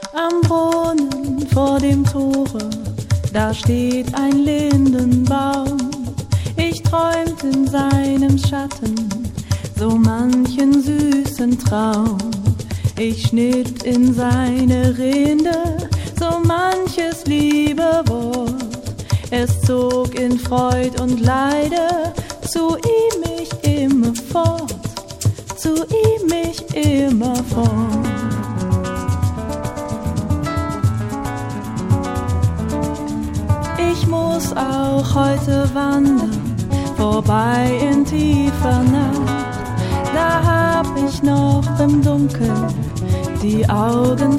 Am Brunnen vor dem Tore, da steht ein Lindenbaum. Ich träumt in seinem Schatten so manchen süßen Traum. Ich schnitt in seine Rinde so manches liebe Wort. Es zog in Freud und Leide zu ihm mich immer fort, zu ihm mich immer fort. Ich muss auch heute wandern, vorbei in tiefer Nacht. Da hab ich noch im Dunkeln die Augen